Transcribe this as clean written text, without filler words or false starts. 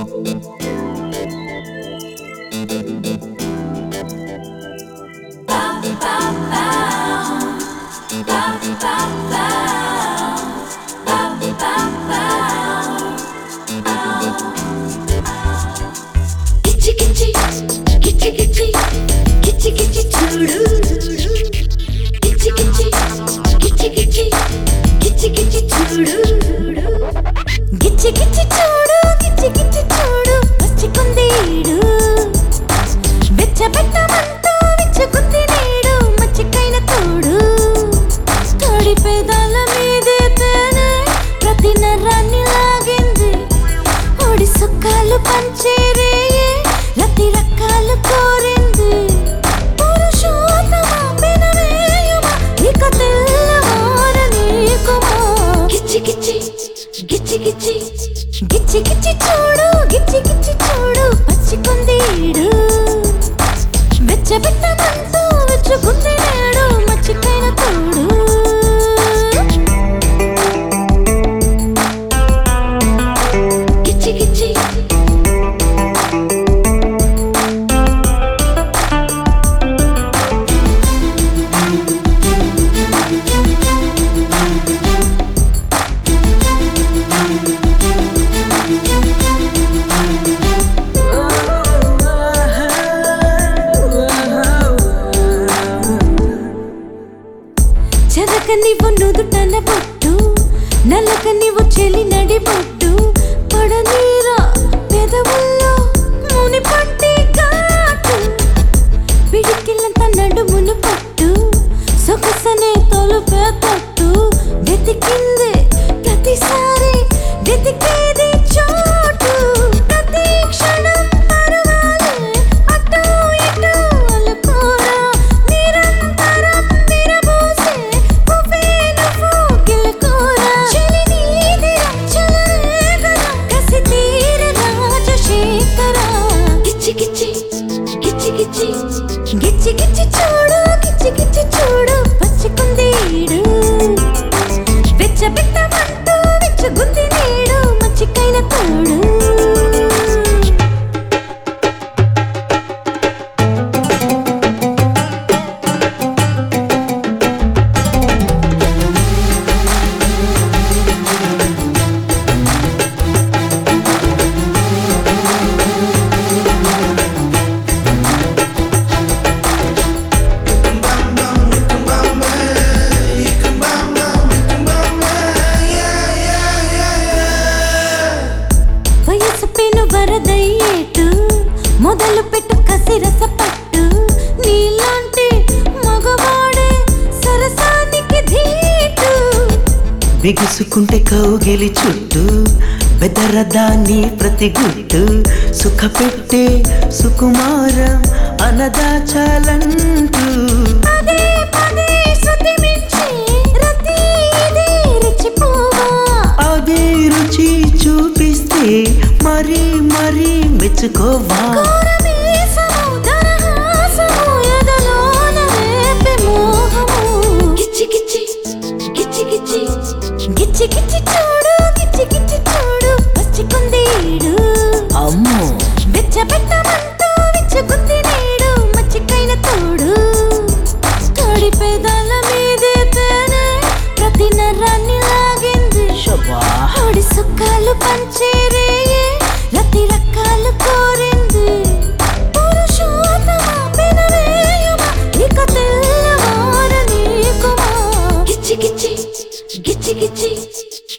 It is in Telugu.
బిగుసుకుంటే కౌగిలి చుట్టూ బెదరదాన్ని ప్రతి గుట్టు సుఖపెట్టే సుకుమారం అనదాచాలంటూ అదే రుచి చూపిస్తే మరీ మరీ మెచ్చుకోవా అమ్మో వెచ్చబెట్టమంటూ విచ్చుకుంది నేడు మచ్చికైన తోడు తోడి పేదాల మీదే తేనె ప్రతి నరాన్ని లాగింది ఓడి సుఖాలు పంచేరే రతి రకాలు కోరింది పురుషోత్తమా పెనవేయుమా ఇక తెల్లవార నీకుమా గిచ్చి గిచ్చి గిచ్చి గిచ్చి